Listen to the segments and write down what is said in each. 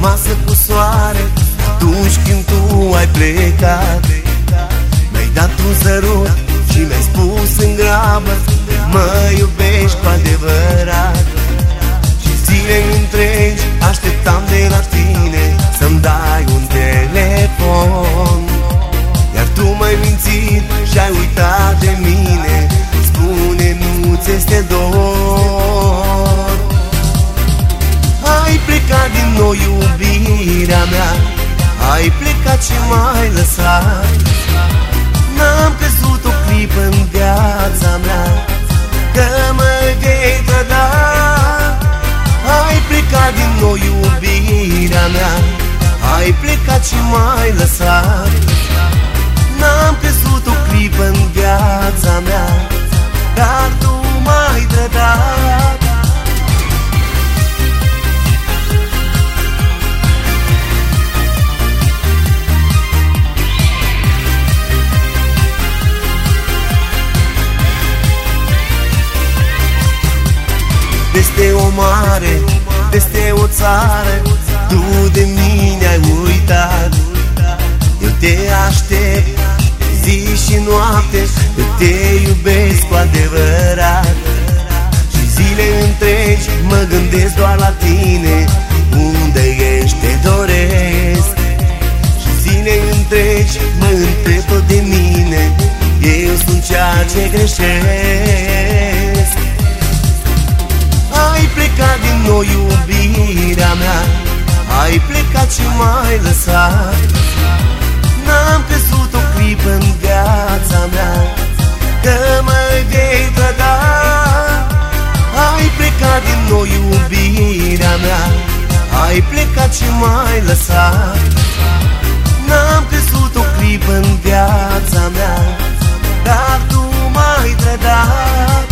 masă cu soare atunci când tu ai plecat. Mi-ai dat un sărut și mi-ai spus în grabă: mă iubești cu adevărat. Și zile întregi așteptam de la tine să-mi dai un telefon, iar tu m-ai mințit și ai uitat de mine. Spune, nu-ți este dor? Ai plecat din nou, iubirea mea, ai plecat și m-ai lăsat. N-am crezut o clipă în viața mea că mă vei trăda. Ai plecat din nou, iubirea mea, ai plecat și m-ai lăsat. N-am crezut o clipă în viața mea, dar tu m-ai trădat. Peste o mare, peste o țară, tu de mine ai uitat. Eu te aștept zi și noapte, eu te iubesc cu adevărat. Și zile întregi mă gândesc doar la tine, unde ești te doresc. Și zile întregi mă întreb tot de mine, eu sunt ceea ce greșesc. Ai plecat din nou, iubirea mea, ai plecat și m-ai lăsat. N-am crezut o clipă în viața mea că mă vei trăda. Ai plecat din nou, iubirea mea, ai plecat și m-ai lăsat. N-am crezut o clipă în viața mea, dar tu m-ai trădat.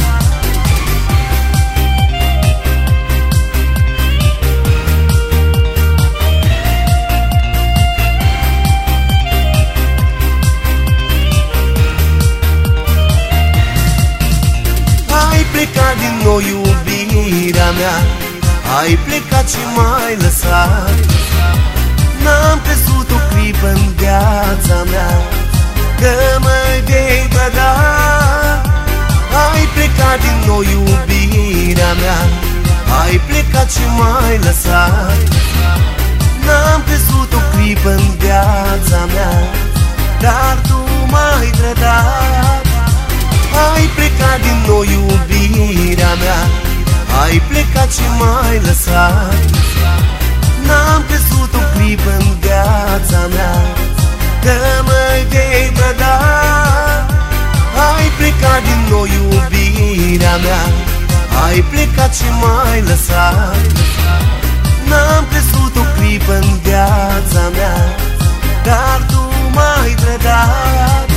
Ai plecat din nou, iubirea mea, ai plecat și m-ai lăsat. N-am crezut o clipă în viața mea că mă vei trăda. Ai plecat din nou, iubirea mea, ai plecat și m-ai lăsat. N-am crezut o clipă în viața mea, dar tu m-ai trădat. Ai plecat din nou, iubirea mea, ai plecat și m-ai lăsat. N-am crezut o clipă în viața mea că mă vei trăda. Ai plecat din nou, iubirea mea, ai plecat și m-ai lăsat. N-am crezut o clipă în viața mea, dar tu m-ai trădat.